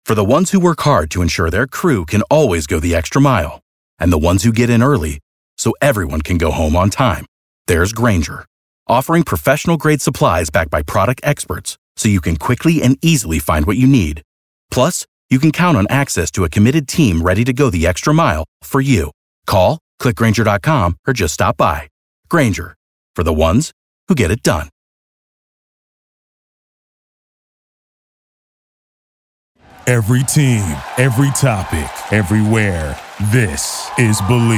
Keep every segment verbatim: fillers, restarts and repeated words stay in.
For the ones who work hard to ensure their crew can always go the extra mile, and the ones who get in early so everyone can go home on time, there's Grainger, offering professional-grade supplies backed by product experts so you can quickly and easily find what you need. Plus, you can count on access to a committed team ready to go the extra mile for you. Call, click Grainger dot com, or just stop by. Grainger, for the ones who get it done. Every team, every topic, everywhere. This is Believe.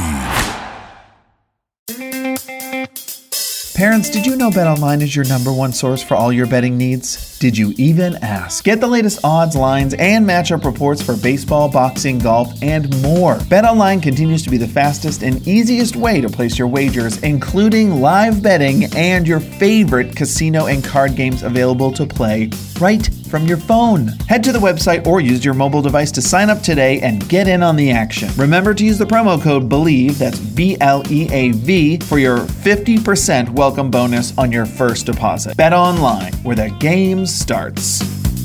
Parents, did you know BetOnline is your number one source for all your betting needs? Did you even ask? Get the latest odds, lines, and matchup reports for baseball, boxing, golf, and more. BetOnline continues to be the fastest and easiest way to place your wagers, including live betting and your favorite casino and card games available to play right from your phone. Head to the website or use your mobile device to sign up today and get in on the action. Remember to use the promo code BELIEVE, that's B L E A V, for your fifty percent welcome bonus on your first deposit. BetOnline, where the game starts.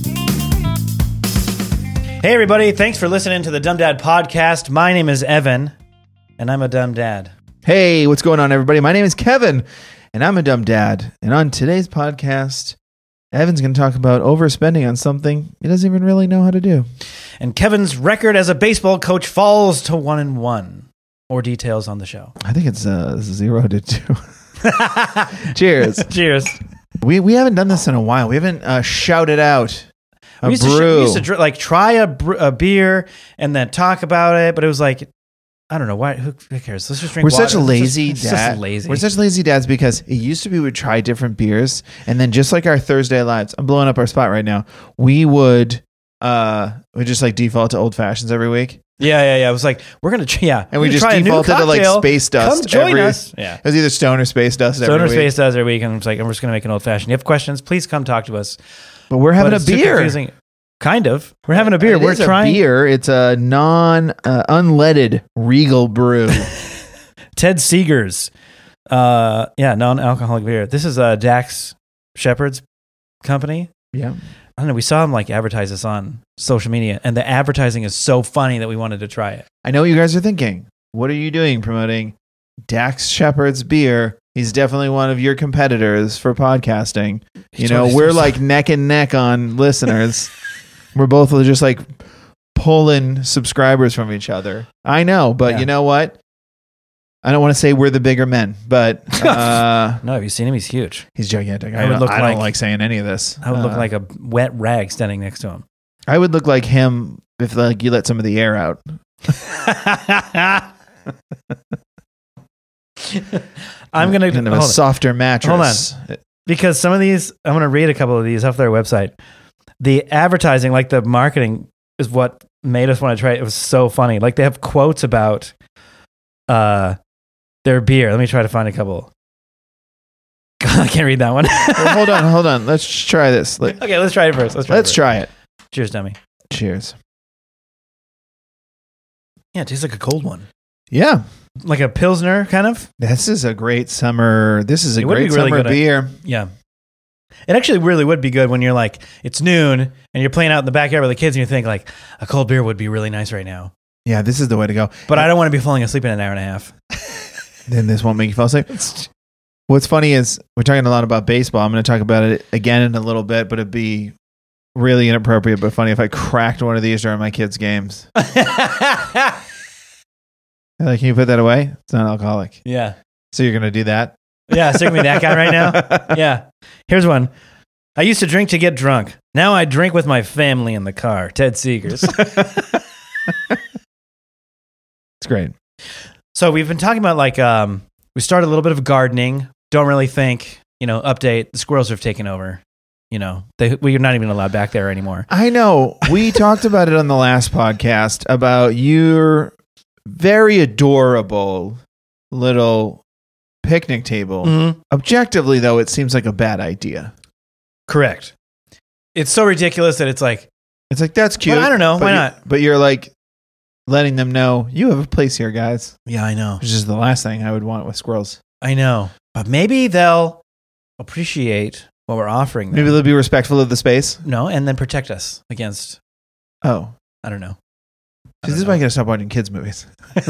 Hey everybody, thanks for listening to the Dumb Dad Podcast. My name is Evan, and I'm a dumb dad. Hey, what's going on, everybody? My name is Kevin, and I'm a dumb dad. And on today's podcast, Evan's going to talk about overspending on something he doesn't even really know how to do. And Kevin's record as a baseball coach falls to one and one. More details on the show. I think it's uh, zero to two. Cheers. Cheers. We we haven't done this in a while. We haven't uh, shouted out a we used brew. To, we used to dr- like try a, br- a beer and then talk about it, but it was like, I don't know why. Who, who cares? Let's just drink. We're water. such a lazy it's just, dad. It's just lazy. We're such lazy dads because it used to be we would try different beers, and then just like our Thursday lives, I'm blowing up our spot right now. We would uh we just like default to old fashions every week. Yeah, yeah, yeah. It was like we're gonna, yeah, and we just defaulted to like space dust. Come join every, us. Yeah, it was either Stone or Space Dust. Stone every or week. Space Dust every week, and it's like I'm just gonna make an old fashioned. You have questions? Please come talk to us. But we're having but a beer. Confusing. Kind of. We're having a beer. It we're is trying a beer. It's a non uh, unleaded Regal brew. Ted Seeger's, uh, yeah, non-alcoholic beer. This is uh, Dax Shepard's company. Yeah. I don't know. We saw him like advertise this on social media, and the advertising is so funny that we wanted to try it. I know what you guys are thinking. What are you doing promoting Dax Shepard's beer? He's definitely one of your competitors for podcasting. You know, totally we're so like neck and neck on listeners. We're both just like pulling subscribers from each other. I know, but Yeah. you know what? I don't want to say we're the bigger men, but uh, No, have you seen him? He's huge. he's gigantic. I I, would don't, look I like- don't like saying any of this. I would look Uh, like a wet rag standing next to him. I would look like him if like you let some of the air out. I'm gonna and hold a on. softer mattress. Hold because some of these, I'm gonna read a couple of these off their website. The advertising, like the marketing, is what made us want to try it. It was so funny. Like they have quotes about uh their beer. Let me try to find a couple. God, I can't read that one. Well, hold on, hold on. Let's just try this. Let, Okay, let's try it first. Let's try. let's it first. try it. Cheers, dummy. Cheers. Yeah, it tastes like a cold one, Yeah, like a pilsner, kind of. this is a great summer. This is a It would great be really summer good at- beer. Yeah. It actually really would be good when you're like, it's noon and you're playing out in the backyard with the kids and you think like a cold beer would be really nice right now. Yeah, this is the way to go. But I don't want to be falling asleep in an hour and a half. Then this won't make you fall asleep. What's funny is we're talking a lot about baseball. I'm going to talk about it again in a little bit, but it'd be really inappropriate but funny if I cracked one of these during my kids' games. Like, can you put that away? It's not alcoholic. Yeah. So you're going to do that? Yeah, so you're gonna be that guy right now? Yeah. Here's one. I used to drink to get drunk. Now I drink with my family in the car. Ted Seegers. It's great. So we've been talking about like, um, we started a little bit of gardening. Don't really think, you know, update. The squirrels have taken over. You know, they, we're not even allowed back there anymore. I know. We talked about it on the last podcast about your very adorable little picnic table. Mm-hmm. Objectively, though, it seems like a bad idea. Correct. It's so ridiculous that it's like, It's like, that's cute. But I don't know. but Why you- not? But you're like letting them know you have a place here, guys. yeah, I know. Which is the last thing I would want with squirrels. I know. But maybe they'll appreciate what we're offering them. Maybe they'll be respectful of the space. No, and then protect us against Oh. I don't know. I This don't is know. why I gotta stop watching kids movies.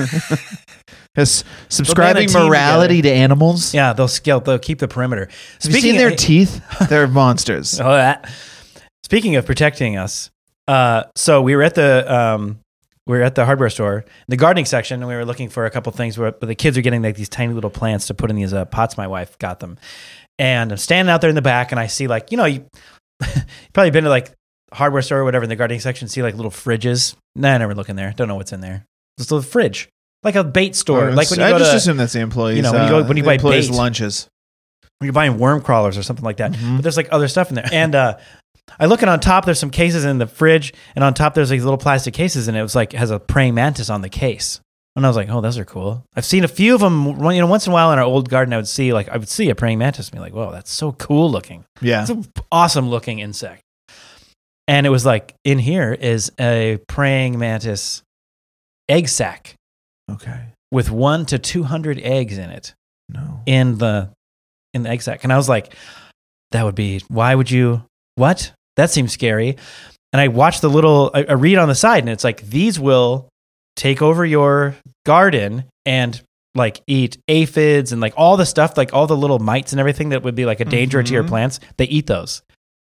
Because subscribing team morality to animals. Yeah, they'll scale. They'll keep the perimeter. Have you seen their teeth? They're monsters. Oh, that. Speaking of protecting us, uh, so we were at the um, we were at the hardware store, the gardening section, and we were looking for a couple things. Where, but the kids are getting like these tiny little plants to put in these uh, pots. My wife got them, and I'm standing out there in the back, and I see like you know you you've probably been to like hardware store or whatever in the gardening section, see like little fridges. Nah, I never look in there. Don't know what's in there. Just a little fridge, like a bait store. Oh, like when you I go just to assume that's the employees. you know, when you go- uh, when you the buy employees' bait. lunches. when you're buying worm crawlers or something like that. Mhm. But there's like other stuff in there. And uh, I look, and on top there's some cases in the fridge, and on top there's like little plastic cases, and it was like has a praying mantis on the case. And I was like, oh, those are cool. I've seen a few of them. You know, once in a while in our old garden, I would see like I would see a praying mantis and be like, whoa, that's so cool looking. Yeah. It's an awesome looking insect. And it was like, in here is a praying mantis egg sac Okay. with one to two hundred eggs in it No. in the in the egg sac. And I was like, that would be, why would you, what? That seems scary. And I watched the little, I, I read on the side, and it's like, these will take over your garden and like eat aphids and like all the stuff, like all the little mites and everything that would be like a danger to your Mhm. plants. They eat those.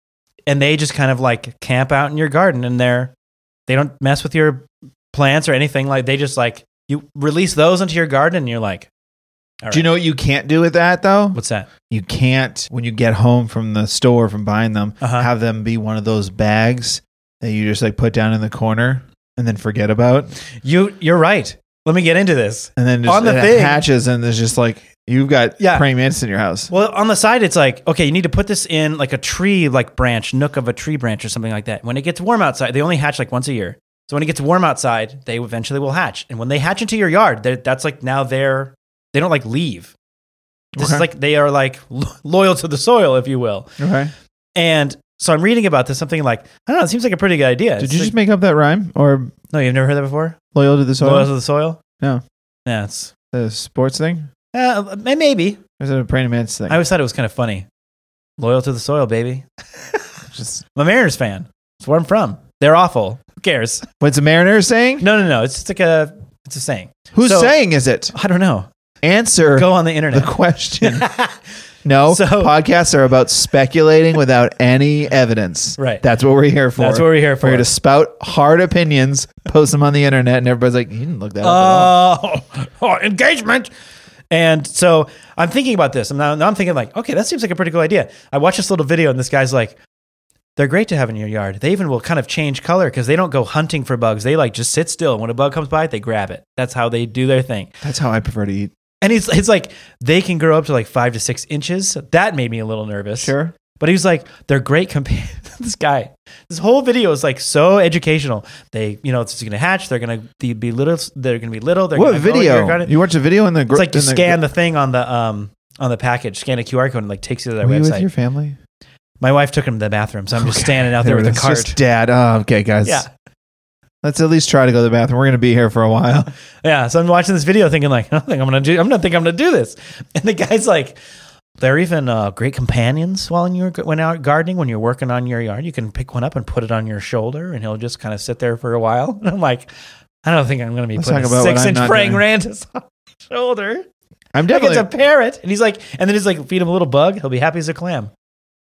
And they just kind of like camp out in your garden, and they're, they don't mess with your plants or anything. Like they just like, you release those into your garden, and you're like, all Do you right. know what you can't do with that though? What's that? You can't, when you get home from the store from buying them, Uh-huh. have them be one of those bags that you just like put down in the corner and then forget about. You, you're right. Let me get into this. And then just On the it thing- hatches, and there's just like, you've got Yeah. praying mantis in your house. Well, on the side, it's like, okay, you need to put this in like a tree, like branch, nook of a tree branch or something like that. When it gets warm outside, they only hatch like once a year. So when it gets warm outside, they eventually will hatch. And when they hatch into your yard, they're- that's like now they're, they don't like leave. This Okay. is like, they are like lo- loyal to the soil, if you will. Okay. And so I'm reading about this, something like, I don't know, it seems like a pretty good idea. Did It's you like- just make up that rhyme, or no, you've never heard that before? loyal to the soil? Loyal to the soil? No. Yeah, it's, The sports thing? uh, maybe. Or is it a praying mantis thing? I always thought it was kind of funny. Loyal to the soil, baby. just, I'm a Mariners fan. That's where I'm from. They're awful. Who cares? what's the Mariner saying? No, no, no. It's just like a, it's a saying. Who's So- saying is it? I don't know. Answer Go on the the internet. question. No, So- podcasts are about speculating without any evidence. Right. That's what we're here for. That's what we're here for. We're here to spout hard opinions, post them on the internet, and everybody's like, you didn't look that up at all. Oh, oh, engagement. And so I'm thinking about this. And now, now I'm thinking like, okay, that seems like a pretty cool idea. I watched this little video, and this guy's like, they're great to have in your yard. They even will kind of change color because they don't go hunting for bugs. They like just sit still. When a bug comes by, they grab it. That's how they do their thing. That's how I prefer to eat. And he's it's like they can grow up to like five to six inches. That made me a little nervous. Sure. But he was like, they're great companions. This guy, this whole video is like so educational. They, you know, it's going to hatch. They're going to be little. They're going to be little. They're What gonna grow in your video? garden. You watch a video in the. Gr- It's like you in the scan the thing on the um on the package, scan a Q R code, and like takes you to their Were you website. with your family? My wife took him to the bathroom, so I'm just Okay. standing out there with It's a cart. just dad. Oh, okay, guys. Yeah, Let's at least try to go to the bathroom. We're going to be here for a while. yeah. So I'm watching this video, thinking like, I don't think I'm gonna do. I'm not think I'm gonna do this. And the guy's like, they're even uh, great companions while you're when out gardening. When you're working on your yard, you can pick one up and put it on your shoulder, and he'll just kind of sit there for a while. And I'm like, I don't think I'm gonna be Let's putting talk a about what six I'm inch not praying doing. mantis on my shoulder. I'm Like definitely. it's a parrot, and he's like, and then he's like, feed him a little bug. He'll be happy as a clam.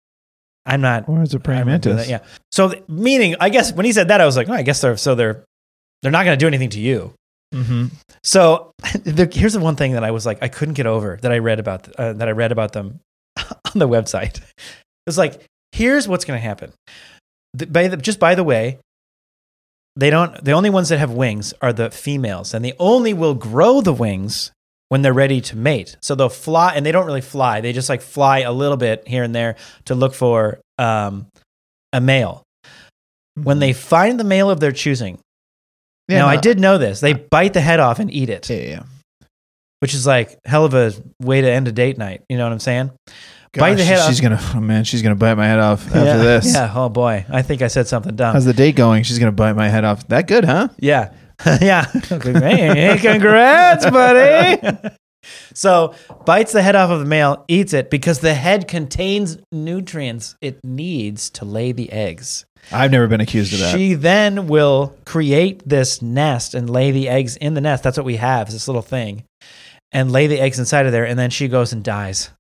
I'm not. Or is it praying I'm not doing mantis? that, yeah. So th- meaning, I guess when he said that, I was like, oh, I guess they're so they're they're not going to do anything to you. Mm-hmm. So the, here's the one thing that I was like, I couldn't get over that I read about uh, that I read about them on the website. It's like, here's what's going to happen. The, by the, just by the way, they don't. The only ones that have wings are the females, and they only will grow the wings when they're ready to mate. So they'll fly, and they don't really fly. They just like fly a little bit here and there to look for um, a male. When they find the male of their choosing. Yeah, now, no, I did know this. They bite the head off and eat it, Yeah, yeah, yeah. which is like hell of a way to end a date night. You know what I'm saying? Bite the Gosh, head she's off. gonna. Oh man, she's gonna bite my head off after yeah, this. Yeah. Oh boy. I think I said something dumb. How's the date going? She's gonna bite my head off. That good, huh? Yeah. yeah. Hey, congrats, buddy. So bites the head off of the male, eats it because the head contains nutrients it needs to lay the eggs. I've never been accused of that. She then will create this nest and lay the eggs in the nest. That's what we have, is this little thing. And lay the eggs inside of there, and then she goes and dies.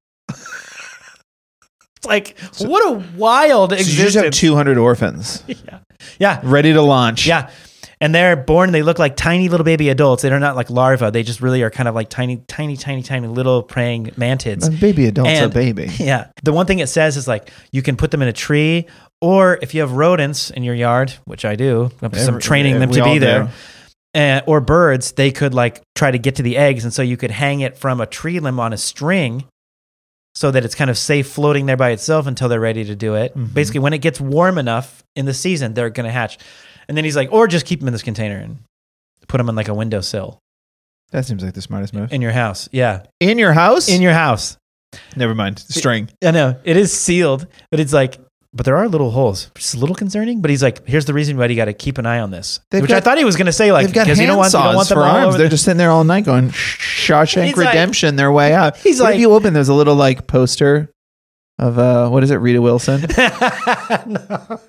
It's like, so, what a wild so existence. You just have two hundred orphans. Yeah. Yeah. Ready to launch. Yeah. And they're born, they look like tiny little baby adults. They're not like larvae. They just really are kind of like tiny, tiny, tiny, tiny little praying mantids. A baby adult's and, a baby. Yeah. The one thing it says is like, you can put them in a tree, or if you have rodents in your yard, which I do, I'm Every, training them we to be do. there, uh, or birds, they could like try to get to the eggs. And so you could hang it from a tree limb on a string so that it's kind of safe floating there by itself until they're ready to do it. Mm-hmm. Basically, when it gets warm enough in the season, they're going to hatch. And then he's like, or just keep them in this container and put them on like a windowsill. That seems like the smartest move. In your house. Yeah. In your house? In your house. Never mind. String. I know. It is sealed, but it's like, but there are little holes, which is a little concerning. But he's like, here's the reason why you got to keep an eye on this. They've which got, I thought he was going to say, like, they've got because you don't want, you don't want them for all arms. over They're the- just sitting there all night going Shawshank He's Redemption their way out. He's what like, if you open, there's a little like poster of, uh, what is it, Rita Wilson? No.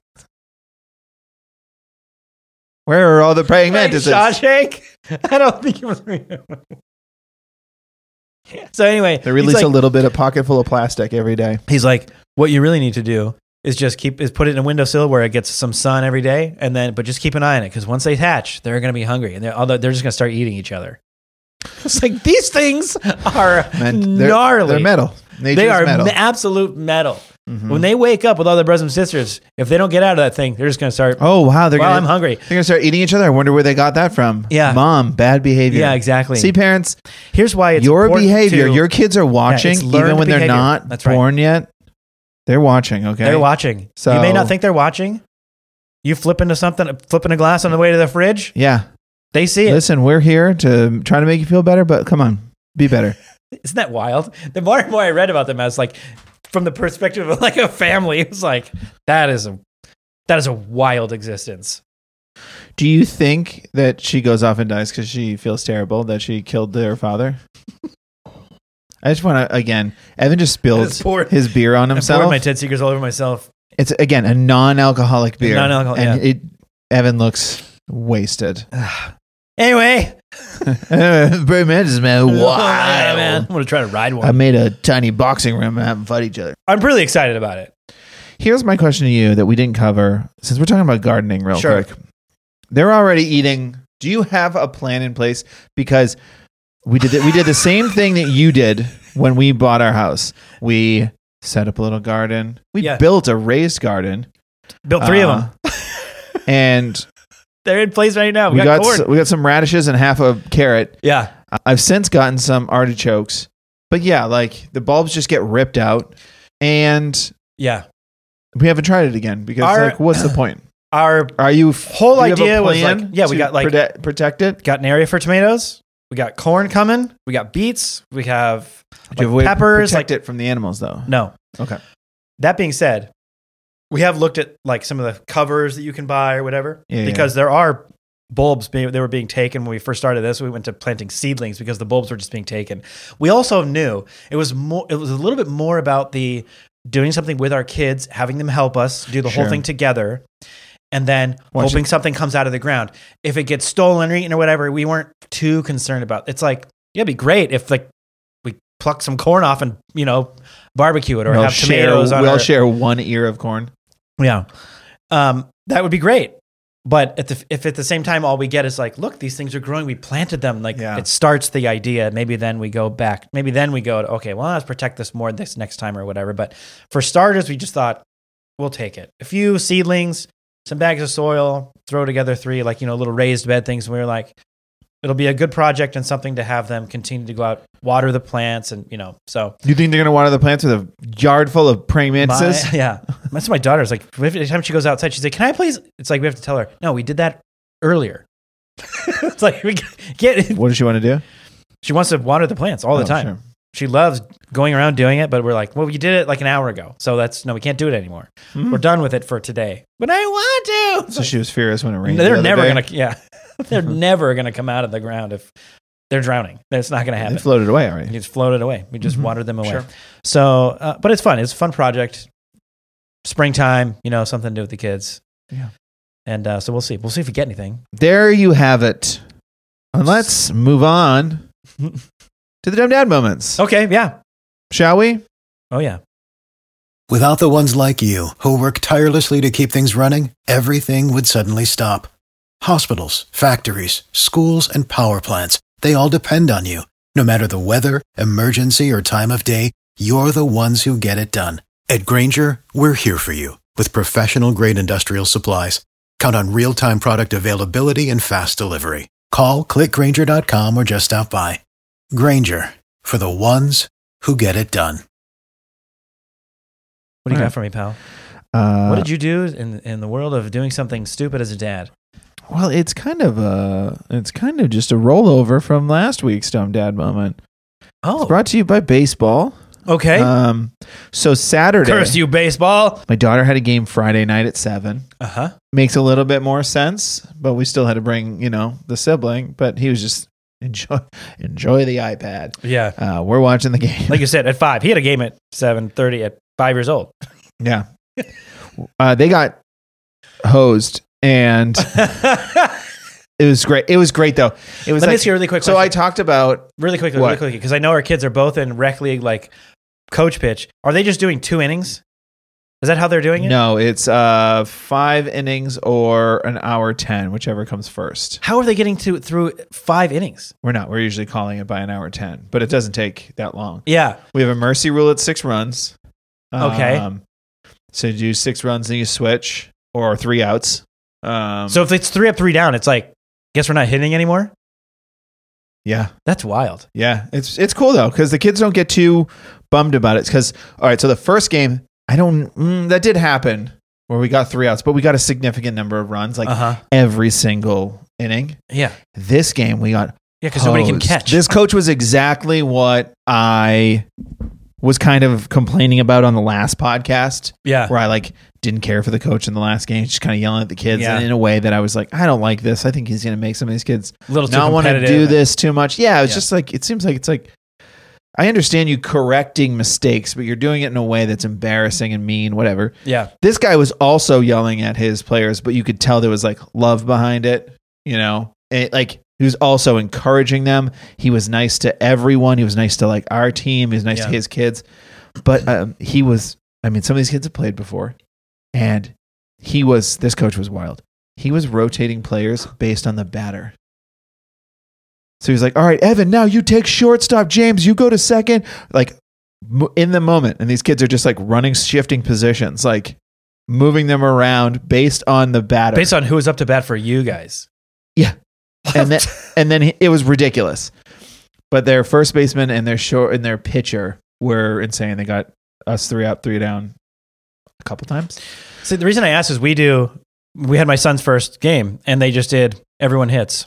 Where are all the praying Like mantises? Shawshank? I don't think it was. So anyway, They release he's a like, little bit of pocket full of plastic every day. he's like, what you really need to do is just keep is put it in a windowsill where it gets some sun every day, and then but just keep an eye on it, because once they hatch, they're going to be hungry, and they're although they're just going to start eating each other. It's like these things are Man, they're, gnarly. They're metal. Nature's They are metal. ma- absolute metal. Mhm. When they wake up with all their brothers and sisters, if they don't get out of that thing, they're just going to start. Oh wow, they're well, gonna, I'm hungry. They're gonna start eating each other. I wonder where they got that from. Yeah. Mom, bad behavior. Yeah, exactly. See, parents, Here's why it's your important behavior. to- Your kids are watching, it's even learned when they're behavior. not That's right. born yet. They're watching. Okay, They're watching. So- you may not think they're watching. You flip into something, flipping a glass on the way to the fridge. Yeah. They see it. Listen, we're here to try to make you feel better, but come on, be better. Isn't that wild? The more and more I read about them, I was like, from the perspective of like a family, it was like, that is a that is a wild existence. Do you think that she goes off and dies because she feels terrible that she killed their father? I just want to, again, Evan just spilled just poured- his beer on I himself. poured my tit secrets all over myself. It's, again, a non-alcoholic beer. non-alcoholic, And yeah. it, Evan looks wasted. Anyway, Brave Mantis, man. wow, Wow. man, I'm gonna try to ride one. I made a tiny boxing ring and have them fight each other. I'm really excited about it. Here's my question to you that we didn't cover, since we're talking about gardening real Sure. quick. They're already eating. Do you have a plan in place? Because we did the, we did the same thing that you did when we bought our house. We set up a little garden. We Yeah. built a raised garden. Built three of Uh, them. And They're in place right now. We, we got, got corn. s- we got some radishes and half a carrot. yeah. I've since gotten some artichokes. But yeah, like the bulbs just get ripped out, and Yeah. we haven't tried it again because Our- like, what's the point? Our Are you whole do you have a idea was plan like, yeah, we to got like prote- protect it. got an area for tomatoes. We got corn coming. We got beets. We have Do you have a like way to peppers. protect Like it from the animals, though. no. Okay. That being said, we have looked at like some of the covers that you can buy or whatever, Yeah, because there are bulbs being, they were being taken when we first started this. We went to planting seedlings because the bulbs were just being taken. We also knew it was more, it was a little bit more about the doing something with our kids, having them help us do the Sure. whole thing together. And then Watch hoping it. something comes out of the ground. If it gets stolen or eaten or whatever, we weren't too concerned about. It's like, yeah, it'd be great if like we pluck some corn off and, you know, barbecue it or We'll have share, tomatoes on we'll our, share one ear of corn. yeah. Um, that would be great. But at the, if at the same time, all we get is like, look, these things are growing. We planted them. Like Yeah. it starts the idea. Maybe then we go back. Maybe then we go to, okay, well, let's protect this more this next time or whatever. But for starters, we just thought we'll take it. A few seedlings, some bags of soil, throw together three, like, you know, little raised bed things. And we were like, it'll be a good project and something to have them continue to go out, water the plants. And, you know, so Do you think they're going to water the plants with a yard full of praying mantises? my, yeah. That's what my daughter's like. Every time she goes outside, she's like, "Can I please?" It's like we have to tell her, "No, we did that earlier." It's like we get. What does she want to do? She wants to water the plants all the Oh, time. sure. She loves going around doing it, but we're like, "Well, you did it like an hour ago, so that's no, we can't do it anymore. Hmm. We're done with it for today." But I want to. So she was furious when it rained. the They're other never day. gonna. Yeah, they're never gonna come out of the ground if they're drowning. That's not gonna They happen. floated away You already. just floated away. We just Mhm. watered them away. Sure. So, uh, but it's fun. It's a fun project. Springtime, you know, something to do with the kids. Yeah. And uh, so we'll see. We'll see if we get anything. There you have it. And let's move on to the Dumb Dad moments. Okay, yeah. Shall we? Oh, yeah. Without the ones like you, who work tirelessly to keep things running, everything would suddenly stop. Hospitals, factories, schools, and power plants, they all depend on you. No matter the weather, emergency, or time of day, you're the ones who get it done. At Grainger, we're here for you with professional-grade industrial supplies. Count on real-time product availability and fast delivery. Call, click Grainger dot com, or just stop by. Grainger, for the ones who get it done. What do you All got right. for me, pal? Uh, What did you do in in the world of doing something stupid as a dad? Well, it's kind of a, it's kind of just a rollover from last week's Dumb Dad moment. Oh, It's brought to you by baseball. okay. Um, so Saturday, Curse you, baseball. my daughter had a game Friday night at seven. Uh huh. Makes a little bit more sense, but we still had to bring, you know, the sibling. But he was just enjoy enjoy the iPad. Yeah. Uh, we're watching the game. Like you said, at five. He had a game at seven thirty at five years old. yeah, uh, they got hosed, and it was great. It was great though. It was Let me like, ask you a really quick so I question. talked about Really quickly, What? really quickly, because I know our kids are both in rec league, like coach pitch. Are they just doing two innings? Is that how they're doing it? no, it's uh five innings or an hour ten, whichever comes first. How are they getting to through five innings? We're not. We're usually calling it by an hour ten, but it doesn't take that long. Yeah. We have a mercy rule at six runs. Okay. Um, so you do six runs and you switch, or three outs. Um, So if it's three up, three down, it's like, guess we're not hitting anymore. yeah, That's wild. yeah, it's it's cool though because the kids don't get too bummed about it. Because all right, so the first game, I don't. Mm, that did happen where we got three outs, but we got a significant number of runs, like Uh huh. every single inning. Yeah. This game, we got Yeah, because nobody can hosed. catch. This coach was exactly what I was kind of complaining about on the last podcast, yeah. where I like didn't care for the coach in the last game, just kind of yelling at the kids, Yeah. and in a way that I was like, I don't like this. I think he's going to make some of these kids A little too not want to competitive. do this too much. Yeah, it's Yeah. just like it seems like it's like I understand you correcting mistakes, but you're doing it in a way that's embarrassing and mean, whatever. Yeah. This guy was also yelling at his players, but you could tell there was like love behind it, you know? It, like he was also encouraging them. He was nice to everyone. He was nice to like our team. He was nice Yeah. to his kids. But um, he was, I mean, some of these kids have played before. And he was, this coach was wild. He was rotating players based on the batter. So he was like, all right, Evan, now you take shortstop. James, you go to second. Like m- in the moment. And these kids are just like running, shifting positions, like moving them around based on the batter. Based on who was up to bat for you guys. Yeah. And then, and then he- it was ridiculous. But their first baseman and their short and their pitcher were insane. They got us three up, three down a couple times. See, the reason I asked is we do, we had my son's first game and they just did everyone hits.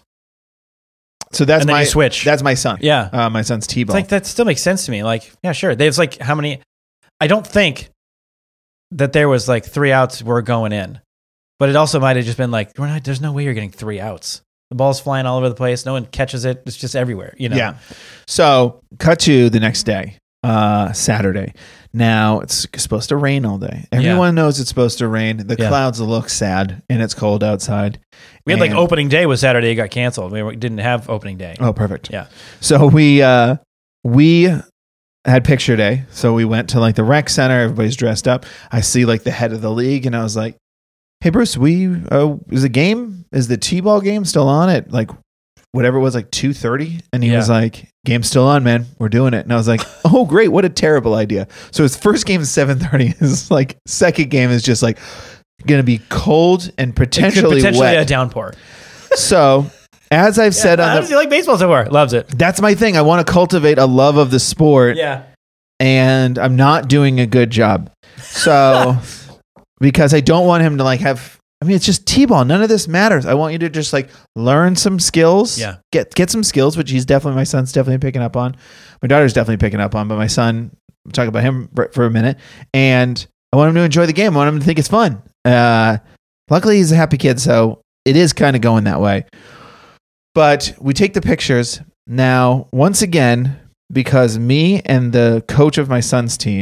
So that's And then my you switch. That's my son. Yeah. Uh, my son's It's T-ball. like, that still makes sense to me. Like, yeah, sure. There's like how many, I don't think that there was like three outs were going in, but it also might have just been like, we're not, there's no way you're getting three outs. The ball's flying all over the place. No one catches it. It's just everywhere, you know? Yeah. So cut to the next day, uh, Saturday. Now it's supposed to rain all day. Everyone knows it's supposed to rain. The Yeah. clouds look sad and it's cold outside. We had like And- opening day was Saturday. It got canceled. We didn't have opening day. Oh, perfect. Yeah. So we uh, we had picture day. So we went to like the rec center. Everybody's dressed up. I see like the head of the league, and I was like, "Hey, Bruce, we uh, is the game? Is the T-ball game still on at like whatever it was, like two thirty?" And he Yeah. was like, "Game's still on, man. We're doing it." And I was like, "Oh, great! What a terrible idea." So his first game is seven thirty. His like second game is just like going to be cold and It could potentially, potentially wet. a downpour. So as I've said How on does the, he like baseball so far? Loves it. that's my thing. I want to cultivate a love of the sport. Yeah. And I'm not doing a good job. So, because I don't want him to like have, I mean, it's just T-ball. None of this matters. I want you to just like learn some skills. Yeah. Get, get some skills, which he's definitely, my son's definitely picking up on. My daughter's definitely picking up on, but my son, we'll talk about him for, for a minute. And I want him to enjoy the game. I want him to think it's fun. Uh, luckily he's a happy kid. So it is kind of going that way. But we take the pictures now, once again, because me and the coach of my son's team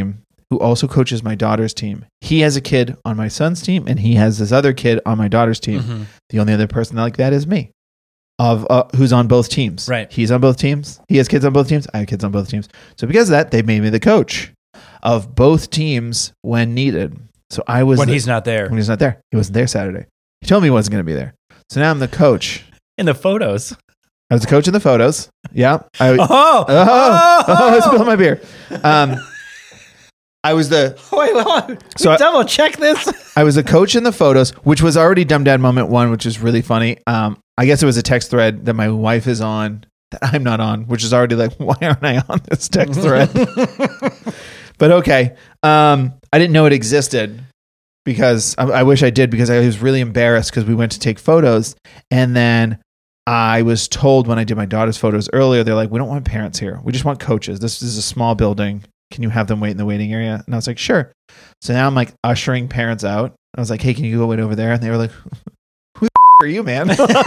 who also coaches my daughter's team. He has a kid on my son's team, and he has this other kid on my daughter's team. Mhm. The only other person like that is me, of uh, who's on both teams. Right. He's on both teams. He has kids on both teams. I have kids on both teams. So because of that, they made me the coach of both teams when needed. So I was When the- he's not there. when he's not there. He wasn't there Saturday. He told me he wasn't going to be there. So now I'm the coach. In the photos. I was the coach in the photos. Yeah. I, Oh! oh, oh, oh, I spilled my beer. Um, I was the Wait, hold on. So We I- double check this. I was the coach in the photos, which was already Dumb Dad Moment One, which is really funny. Um, I guess it was a text thread that my wife is on that I'm not on, which is already like, why aren't I on this text thread? But okay, um, I didn't know it existed because I, I wish I did because I was really embarrassed because we went to take photos and then I was told when I did my daughter's photos earlier, they're like, we don't want parents here. We just want coaches. This is a small building. Can you have them wait in the waiting area? And I was like, sure. So now I'm like ushering parents out. I was like, hey, can you go wait over there? And they were like, who the f- are you, man?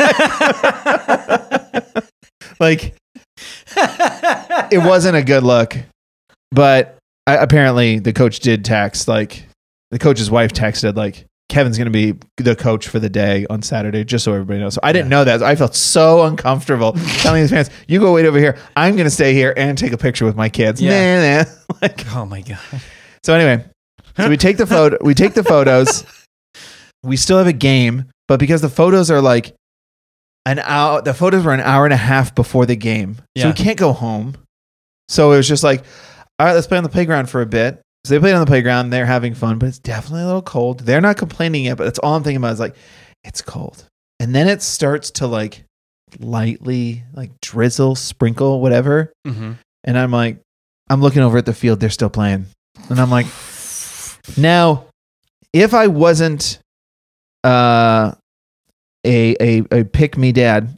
Like, it wasn't a good look. But I, apparently the coach did text, like, the coach's wife texted, like, Kevin's going to be the coach for the day on Saturday, just so everybody knows. So I didn't know that. So I felt so uncomfortable telling these parents, you go wait over here. I'm going to stay here and take a picture with my kids. Yeah. Nah, nah. Like, Oh my God. so anyway, so we take the photo, we take the photos. We still have a game, but because the photos are like an hour, the photos were an hour and a half before the game. So Yeah. we can't go home. So it was just like, all right, let's play on the playground for a bit. So they played on the playground. They're having fun, but it's definitely a little cold. They're not complaining yet, but that's all I'm thinking about is like, it's cold. And then it starts to like lightly like drizzle, sprinkle, whatever. Mm-hmm. And I'm like, I'm looking over at the field. They're still playing. And I'm like, now, if I wasn't uh, a, a, a pick me dad,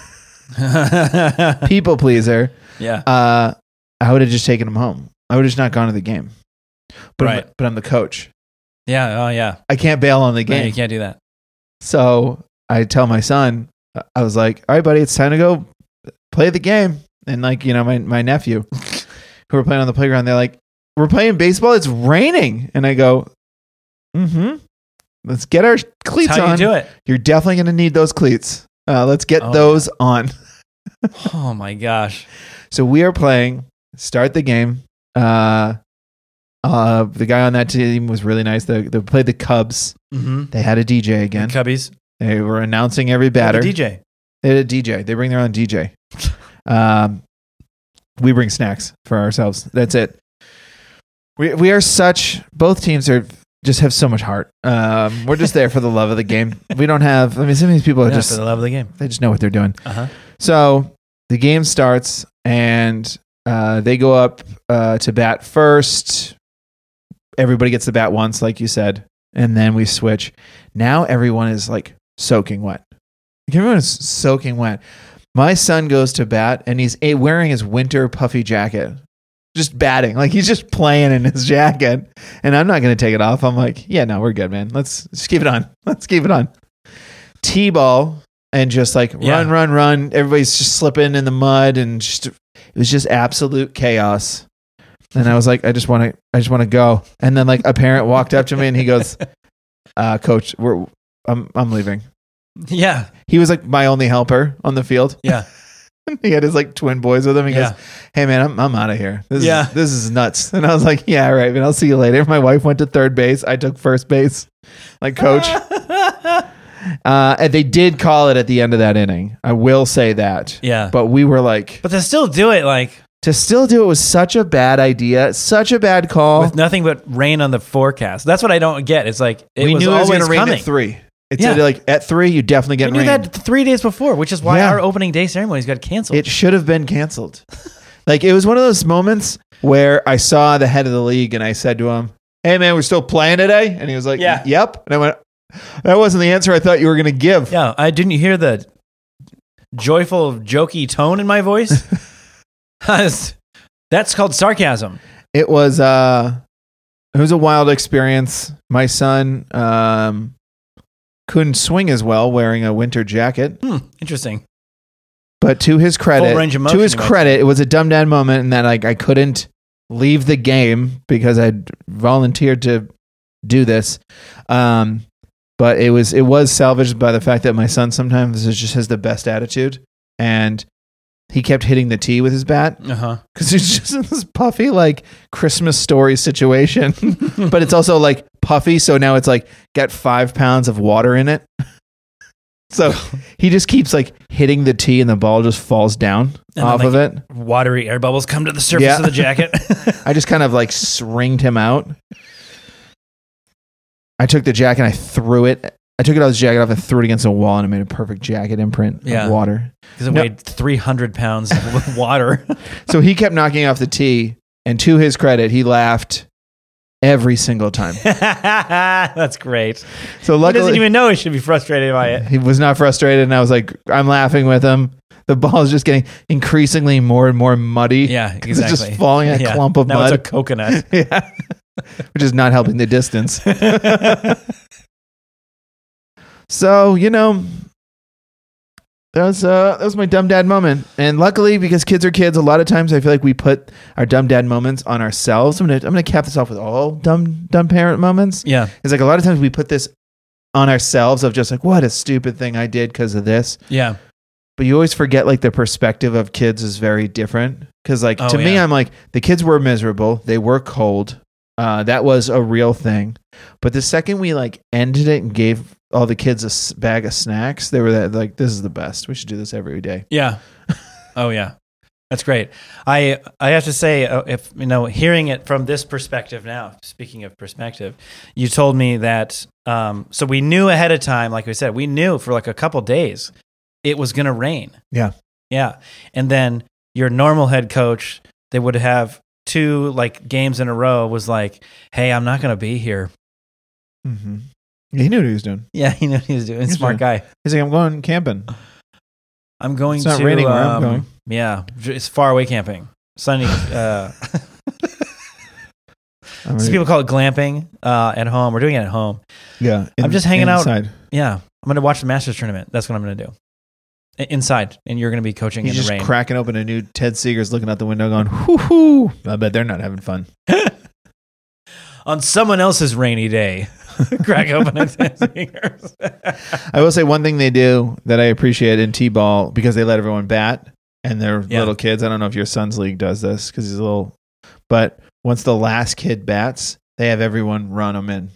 people pleaser, Yeah. uh, I would have just taken him home. I would have just not gone to the game. But, Right. I'm, but I'm the coach. Yeah. Oh, yeah. I can't bail on the No, game. you can't do that. So I tell my son, I was like, all right, buddy, it's time to go play the game. And like, you know, my, my nephew who were playing on the playground, they're like, we're playing baseball. It's raining. And I go, mm-hmm. Let's get our cleats That's how on. you do it. You're definitely going to need those cleats. Uh, let's get Oh, those on. Oh my gosh. So we are playing, start the game. Uh, uh, the guy on that team was really nice. They, they played the Cubs. Mm-hmm. They had a D J again. Cubbies. They were announcing every batter. D J. They had a D J. They bring their own D J. Um, we bring snacks for ourselves. That's it. We we are such. Both teams are just have so much heart. Um, we're just there for the love of the game. We don't have. I mean, some of these people are Yeah, just. for the love of the game. They just know what they're doing. Uh-huh. So the game starts, and uh, they go up uh, to bat first. Everybody gets the bat once, like you said, and then we switch. Now everyone is like soaking wet. Like everyone is soaking wet. My son goes to bat, and he's a- wearing his winter puffy jacket, just batting. Like he's just playing in his jacket, and I'm not going to take it off. I'm like, yeah, no, we're good, man. Let's just keep it on. Let's keep it on. T-ball. And just like run, Yeah. run, run. Everybody's just slipping in the mud, and just it was just absolute chaos. And I was like, I just want to, I just want to go. And then like a parent walked up to me, and he goes, uh, "Coach, we're, I'm, I'm leaving." Yeah. He was like my only helper on the field. Yeah. He had his like twin boys with him. He Yeah. goes, "Hey man, I'm, I'm out of here. This Yeah. is, this is nuts." And I was like, "Yeah, all right, man. I'll see you later." My wife went to third base. I took first base. Like coach. Uh, and they did call it at the end of that inning. I will say that. Yeah. But we were like, But to still do it like to still do it was such a bad idea, such a bad call. with nothing but rain on the forecast. That's what I don't get. It's like it we was knew it was always going to rain coming. at three. It Yeah. said like at three, you definitely We get knew rain. that three days before, which is why Yeah. our opening day ceremonies got canceled. It should have been canceled. Like it was one of those moments where I saw the head of the league and I said to him, "Hey man, we're still playing today?" And he was like, Yeah. "Yep." And I went, "That wasn't the answer I thought you were going to give." yeah, I didn't hear the joyful, jokey tone in my voice. That's called sarcasm. It was uh it was a wild experience. My son um couldn't swing as well wearing a winter jacket, Hmm, interesting. but to his credit, range of to motion, his you might credit, it was a dumb dad moment in that like I couldn't leave the game because I'd volunteered to do this. Um, but it was it was salvaged by the fact that my son sometimes just has the best attitude, and he kept hitting the tee with his bat because Uh-huh. he's just in this puffy like Christmas story situation. But it's also like puffy, so now it's like got five pounds of water in it. So he just keeps like hitting the tee, and the ball just falls down And off then, of like, it. Watery air bubbles come to the surface Yeah. of the jacket. I just kind of like stringed him out. I took the jacket and I threw it. I took it out of his jacket off and threw it against a wall, and it made a perfect jacket imprint Yeah. of water. Because it No. weighed three hundred pounds of water. So he kept knocking off the tee, and to his credit, he laughed every single time. That's great. So He luckily, doesn't even know he should be frustrated by it. he was not frustrated, and I was like, I'm laughing with him. The ball is just getting increasingly more and more muddy. Yeah, 'cause exactly. It's just falling in a Yeah. clump of now mud. it's a coconut. Yeah. Which is not helping the distance. So, you know, that was, uh, that was my dumb dad moment. And luckily, because kids are kids, a lot of times I feel like we put our dumb dad moments on ourselves. I'm going to I'm gonna cap this off with all dumb, dumb parent moments. Yeah. It's like a lot of times we put this on ourselves of just like, what a stupid thing I did because of this. Yeah. But you always forget like the perspective of kids is very different. Because like Oh, to me, yeah. I'm like, the kids were miserable. They were cold. Uh, that was a real thing. But the second we like ended it and gave all the kids a s- bag of snacks, they were that, like, this is the best. We should do this every day. Yeah. Oh yeah. That's great. I I have to say, uh, if you know, hearing it from this perspective now. Speaking of perspective, you told me that. Um, so we knew ahead of time, like we said, we knew for like a couple days it was going to rain. Yeah. Yeah, and then your normal head coach, they would have two like games in a row. Was like, hey, I'm not going to be here. Mm-hmm. Yeah, he knew what he was doing. Yeah, he knew what he was doing. He's Smart guy. He's like, I'm going camping. I'm going It's not to. raining where I'm um, going. Yeah, it's far away camping. Sunny. Uh, I'm some ready- people call it glamping uh, at home. We're doing it at home. yeah. I'm just hanging out. inside. Yeah, I'm going to watch the Masters tournament. That's what I'm going to do. I- Inside, and you're going to be coaching He's in the just rain. cracking open a new Ted Seeger's looking out the window going, whoo hoo. I bet they're not having fun. On someone else's rainy day. Crack open a fingers. I will say one thing they do that I appreciate in T-ball, because they let everyone bat and they're Yeah. little kids. I don't know if your son's league does this because he's a little, but once the last kid bats, they have everyone run them in.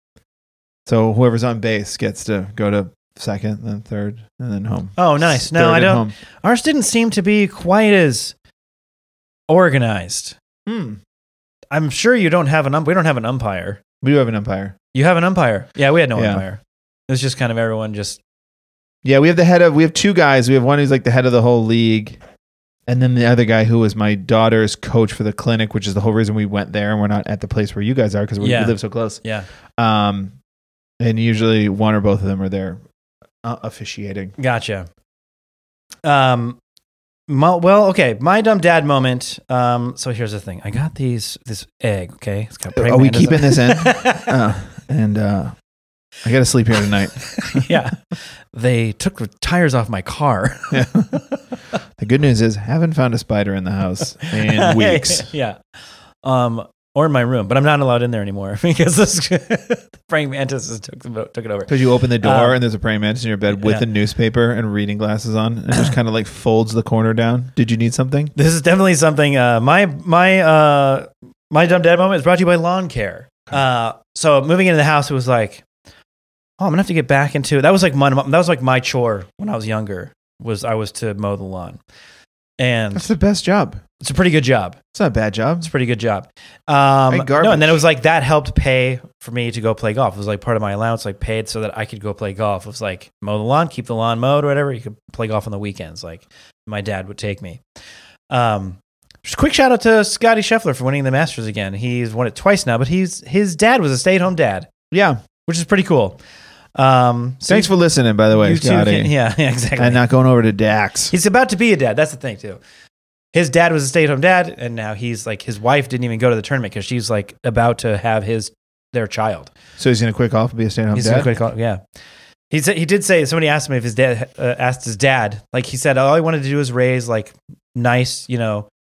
So whoever's on base gets to go to second, then third, and then home. Oh, nice. No, Third I and don't. home. Ours didn't seem to be quite as organized. Hmm. I'm sure you don't have an um- we don't have an umpire. We do have an umpire. You have an umpire. Yeah, we had no Yeah. umpire. It was just kind of everyone just Yeah, we have the head of, we have two guys. We have one who's like the head of the whole league. And then the other guy who was my daughter's coach for the clinic, which is the whole reason we went there and we're not at the place where you guys are because we Yeah. live so close. yeah. Um, and usually one or both of them are there uh, officiating. Gotcha. Um my, well, okay, my dumb dad moment. Um so here's the thing. I got these this egg, okay? It's got Are we mantis- keeping this in? Uh, and uh, I got to sleep here tonight. Yeah. They took the tires off my car. Yeah. The good news is, haven't found a spider in the house in weeks. Yeah. Um, or in my room, but I'm not allowed in there anymore because this praying mantis has took, the, took it over. Because you open the door Um, and there's a praying mantis in your bed with yeah. a newspaper and reading glasses on, and just kind of like folds the corner down. Did you need something? This is definitely something. Uh, my my uh, my dumb dad moment is brought to you by Lawn Care. Uh, so moving into the house, it was like, oh, I'm gonna have to get back into it. That was like my that was like my chore when I was younger. Was I was to mow the lawn, and That's the best job. it's a pretty good job. It's not a bad job. It's a pretty good job. Um, Hey, garbage. no, and then it was like that helped pay for me to go play golf. It was like part of my allowance, like paid so that I could go play golf. It was like mow the lawn, keep the lawn mowed, or whatever. You could play golf on the weekends. Like my dad would take me. Um, just a quick shout out to Scotty Scheffler for winning the Masters again. He's won it twice now, but he's his dad was a stay at home dad, Yeah. which is pretty cool. Um, so Thanks for listening, by the way, you two Scotty. can- yeah, yeah, exactly. And not going over to Dax. He's about to be a dad. That's the thing too. His dad was a stay-at-home dad, and now he's like his wife didn't even go to the tournament because she's like about to have his their child. So he's going to quick off and be a stay-at-home He's dad? gonna quit, yeah. He said he did say somebody asked him if his dad uh, asked his dad like he said all he wanted to do was raise like nice you know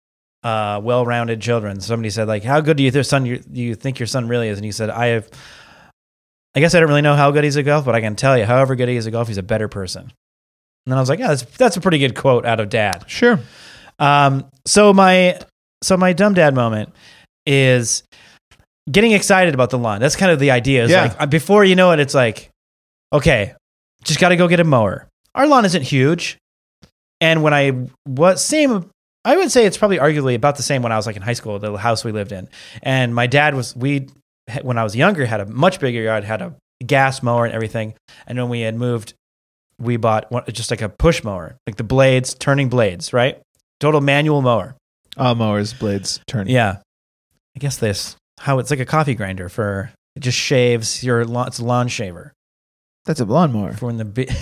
uh, well-rounded children. Somebody said, like, how good do you, th- son, you, do you think your son really is? And he said, I have, I guess I don't really know how good he's at golf, but I can tell you, however good he is at golf, he's a better person. And then I was like, yeah, that's, that's a pretty good quote out of dad. Sure. Um, so my, so my dumb dad moment is getting excited about the lawn. That's kind of the idea. Is Yeah. like, before you know it, it's like, okay, just got to go get a mower. Our lawn isn't huge. And when I was same, I would say it's probably arguably about the same when I was like in high school, the house we lived in. And my dad was, we, when I was younger, had a much bigger yard, had a gas mower and everything. And when we had moved, we bought one, just like a push mower, like the blades, turning blades, right? Total manual mower. All mowers, blades, turn. Yeah. I guess this, how it's like a coffee grinder for, it just shaves your lawn, it's a lawn shaver. That's a lawnmower. For when the, be-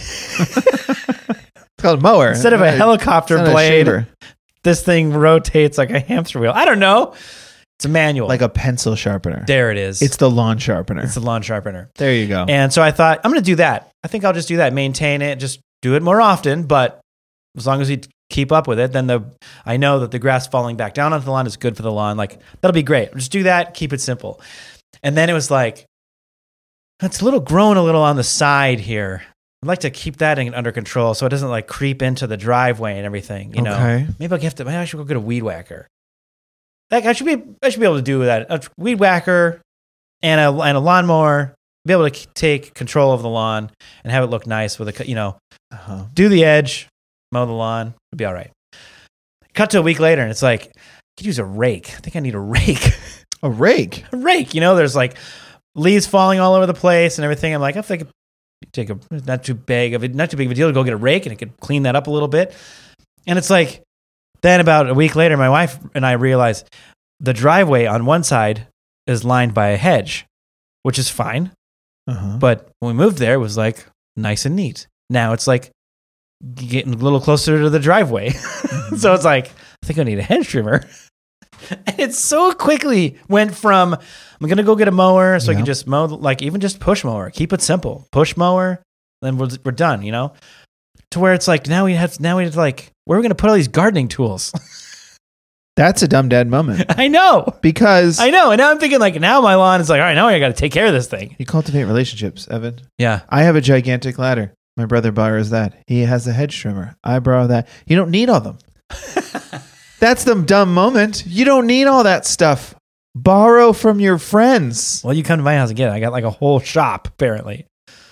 It's called a mower. instead of a helicopter It's not a blade, shaver. this thing rotates like a hamster wheel. I don't know. It's a manual. Like a pencil sharpener. There it is. It's the lawn sharpener. It's the lawn sharpener. There you go. And so I thought, I'm going to do that. I think I'll just do that, maintain it, just do it more often. But as long as we keep up with it, then the I know that the grass falling back down onto the lawn is good for the lawn. Like, that'll be great. Just do that, keep it simple. And then it was like, it's a little grown a little on the side here. I'd like to keep that in, under control so it doesn't like creep into the driveway and everything. You know, Okay. maybe I'll have to. Maybe I should go get a weed whacker. Like I should be. I should be able to do that. A weed whacker and a and a lawnmower. Be able to k- take control of the lawn and have it look nice with a, you know, Uh-huh. do the edge, mow the lawn. It'll be all right. Cut to a week later and it's like, I could use a rake. I think I need a rake. A rake. a rake. You know, there's like leaves falling all over the place and everything. I'm like, I think take a not too big of it, not too big of a deal to go get a rake and it could clean that up a little bit. And it's like, then about a week later, my wife and I realized the driveway on one side is lined by a hedge, which is fine. Uh-huh. But when we moved there, it was like nice and neat. Now it's like getting a little closer to the driveway. So it's like, I think I need a hedge trimmer. And it so quickly went from, I'm going to go get a mower so I Yeah. can just mow, like even just push mower. Keep it simple. Push mower, then we're, we're done, you know? To where it's like, now we have, now we have to like, where are we going to put all these gardening tools? That's a dumb dad moment. I know. Because I know. And now I'm thinking like, now my lawn is like, all right, now I got to take care of this thing. you cultivate relationships, Evan. Yeah. I have a gigantic ladder. My brother borrows that. He has a hedge trimmer. I borrow that. You don't need all of them. That's the dumb moment. You don't need all that stuff. Borrow from your friends. Well, you come to my house again. I got like a whole shop, apparently.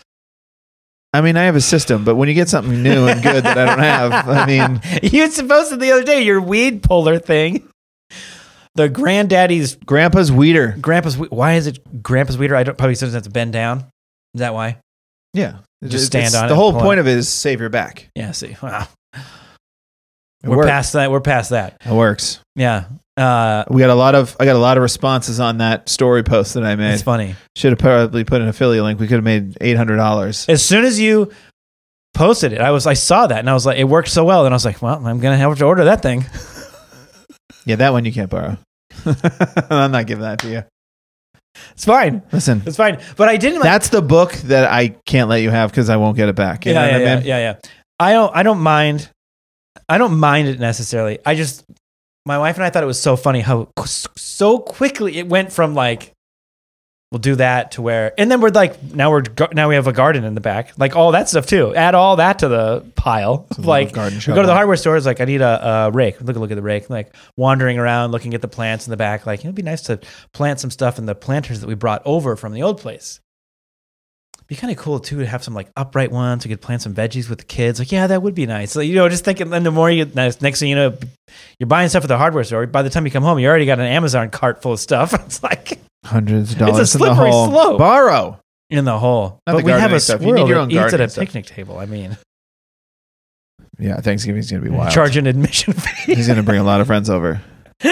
I mean, I have a system, but when you get something new and good that I don't have, I mean, You supposed to the other day, your weed puller thing. The granddaddy's, Grandpa's weeder. grandpa's, we- why is it grandpa's weeder? I don't, probably says have to bend down. Is that why? Yeah. Just stand It's- on it The and whole pull point it. of it is save your back. Yeah, see. Wow. It We're works. past that. We're past that. It works. Yeah. Uh, We got a lot of I got a lot of responses on that story post that I made. it's funny. Should have probably put an affiliate link. We could have made eight hundred dollars. As soon as you posted it, I was, I saw that and I was like, it worked so well. And I was like, well, I'm going to have to order that thing. Yeah, that one you can't borrow. I'm not giving that to you. It's fine. Listen, It's fine. But I didn't like, that's the book that I can't let you have because I won't get it back. You yeah, know yeah, what yeah, I mean? yeah, yeah. I don't, I don't mind. I don't mind it necessarily. I just, my wife and I thought it was so funny how qu- so quickly it went from like, we'll do that to where, and then we're like, now we're, gar- now we have a garden in the back, like all that stuff too. Add all that to the pile. a Like, little garden we go to shovel. the hardware store. It's like, I need a, a rake. Look, look at the rake. Like wandering around, looking at the plants in the back. Like, it'd be nice to plant some stuff in the planters that we brought over from the old place. Be kind of cool too to have some like upright ones. We could plant some veggies with the kids. Like, yeah, that would be nice. So, you know, just thinking. Then the more you, next thing you know, you're buying stuff at the hardware store. By the time you come home, you already got an Amazon cart full of stuff. It's like Hundreds of It's a dollars in the slippery hole. slope. Borrow. in the hole. Not But the we have gardening a stuff. You need squirrel your that own eats at gardening a stuff. picnic table. I mean, Yeah, Thanksgiving's gonna be wild. charge an admission fee. He's gonna bring a lot of friends over.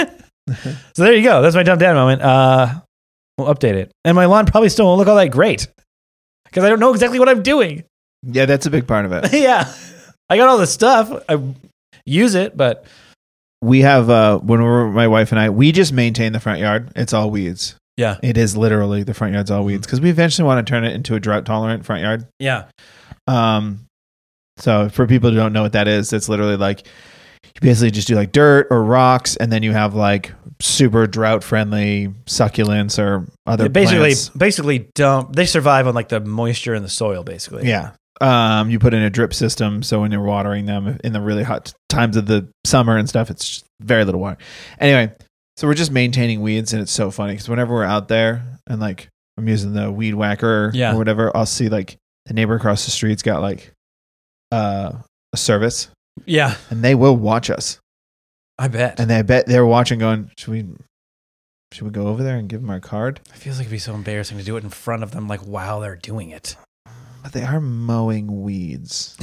So there you go. That's my dumb dad moment. Uh, we'll update it. And my lawn probably still won't look all that great because I don't know exactly what I'm doing. Yeah, that's a big part of it. Yeah. I got all the stuff. I use it, but We have uh when we're my wife and I, we just maintain the front yard. It's all weeds. yeah. It is literally the front yard's all weeds because we eventually want to turn it into a drought tolerant front yard. Yeah. Um, so for people who don't know what that is, it's literally like you basically just do like dirt or rocks, and then you have like super drought friendly succulents or other They basically plants. basically don't they survive on like the moisture in the soil basically. Yeah. Um, you put in a drip system, so when you're watering them in the really hot times of the summer and stuff, it's just very little water. Anyway, so we're just maintaining weeds, and it's so funny because whenever we're out there and like I'm using the weed whacker Yeah. or whatever, I'll see like the neighbor across the street's got like uh, a service, Yeah, and they will watch us, I bet. and they I bet they're watching, going, should we, should we go over there and give them our card? It feels like it'd be so embarrassing to do it in front of them, like while they're doing it. But they are mowing weeds.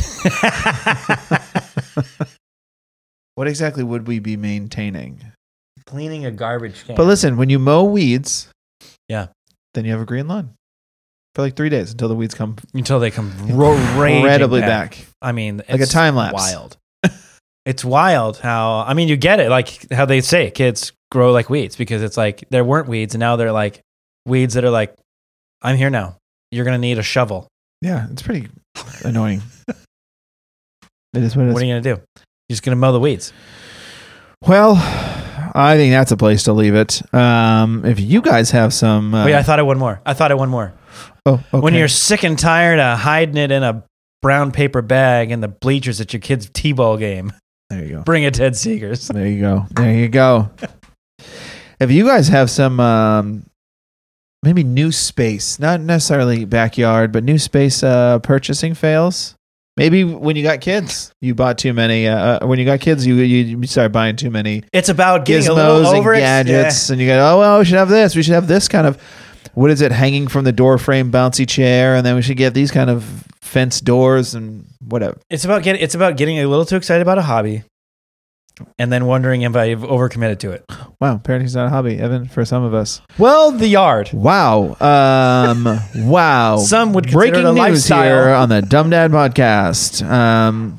What exactly would we be maintaining? Cleaning a garbage can. But listen, when you mow weeds, Yeah. then you have a green lawn for like three days until the weeds come Until they come ro- raging incredibly back. back. I mean, Like a it's time lapse. Wild. It's wild how, I mean, you get it, like how they say kids grow like weeds because it's like there weren't weeds and now they're like weeds that are like, I'm here now. You're going to need a shovel. Yeah, it's pretty annoying. It is what it is. What are you going to do? You're just going to mow the weeds. Well, I think that's a place to leave it. Um, if you guys have some, uh, Wait, I thought I one more. I thought I one more. oh, okay. When you're sick and tired of hiding it in a brown paper bag in the bleachers at your kid's T-ball game, there you go. bring it Ted Seegers. There you go. There you go. If you guys have some, um, maybe new space, not necessarily backyard, but new space uh, purchasing fails. Maybe when you got kids, you bought too many. Uh, when you got kids, you you, you started buying too many It's about getting a little gizmos and over gadgets, and you go, oh well, we should have this. We should have this kind of, what is it, hanging from the door frame bouncy chair, and then we should get these kind of fence doors and whatever. It's about getting. It's about getting a little too excited about a hobby, and then wondering if I've overcommitted to it. Wow, parenting's not a hobby, Evan, for some of us. Well, the yard. Wow. Um, wow. Some would consider Breaking it a news lifestyle. here on the Dumb Dad podcast. Um,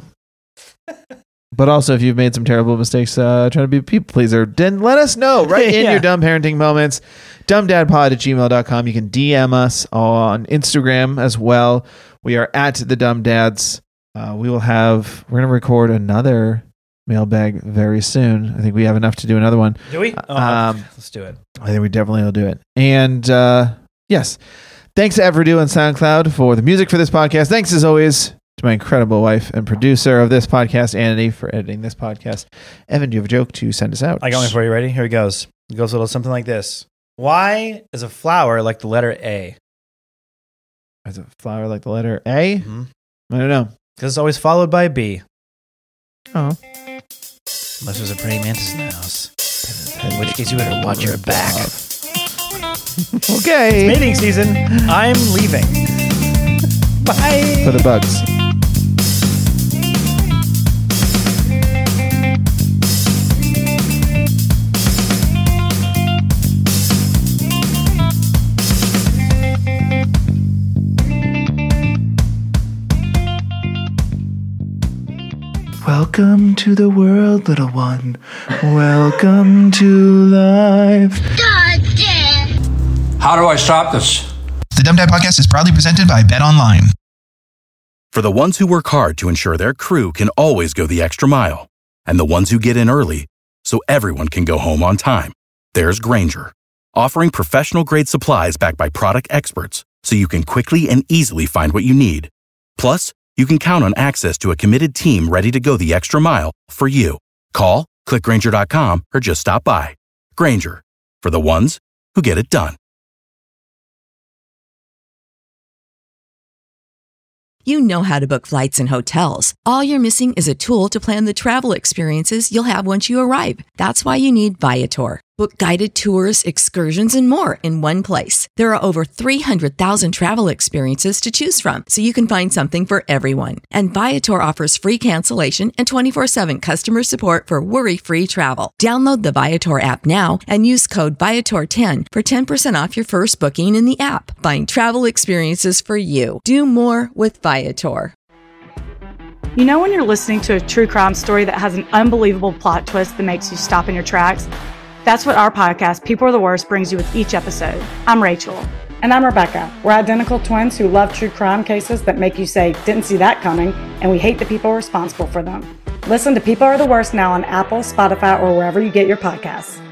but also, if you've made some terrible mistakes uh, trying to be a people pleaser, then let us know right in Yeah. your dumb parenting moments. dumbdadpod at gmail dot com. You can D M us on Instagram as well. We are at the Dumb Dads. Uh, we will have, we're going to record another mailbag very soon. I think we have enough to do another one. Do we? Oh, Um, let's do it. I think we definitely will do it. And uh, yes, thanks to Everdo and SoundCloud for the music for this podcast. Thanks as always to my incredible wife and producer of this podcast, Andy, for editing this podcast. Evan, do you have a joke to send us out? I got one for you. Ready? Here it goes. It goes a little something like this. Why is a flower like the letter A? Is a flower like the letter A? Mm-hmm. I don't know. Because it's always followed by a B. Oh. Unless there's a praying mantis in the house. In which case you better watch your back. Okay. Mating season. I'm leaving. Bye. For the bugs. Welcome to the world, little one. Welcome to life. How do I stop this? The Dumb Dad Podcast is proudly presented by Bet Online. For the ones who work hard to ensure their crew can always go the extra mile, and the ones who get in early so everyone can go home on time, there's Grainger, offering professional-grade supplies backed by product experts so you can quickly and easily find what you need. Plus, you can count on access to a committed team ready to go the extra mile for you. Call, click Grainger dot com, or just stop by. Grainger, for the ones who get it done. You know how to book flights and hotels. All you're missing is a tool to plan the travel experiences you'll have once you arrive. That's why you need Viator. Book guided tours, excursions, and more in one place. There are over three hundred thousand travel experiences to choose from, so you can find something for everyone. And Viator offers free cancellation and twenty-four seven customer support for worry-free travel. Download the Viator app now and use code Viator ten for ten percent off your first booking in the app. Find travel experiences for you. Do more with Viator. You know when you're listening to a true crime story that has an unbelievable plot twist that makes you stop in your tracks? That's what our podcast, People Are the Worst, brings you with each episode. I'm Rachel. And I'm Rebecca. We're identical twins who love true crime cases that make you say, didn't see that coming, and we hate the people responsible for them. Listen to People Are the Worst now on Apple, Spotify, or wherever you get your podcasts.